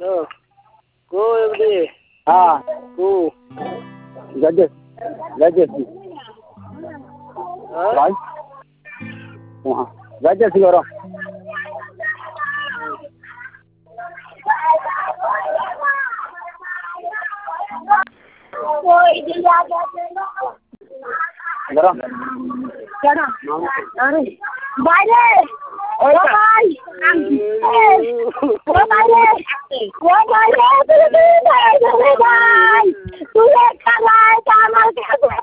Go every day. Go. Judges. Huh? Right? Judges you are. Bye.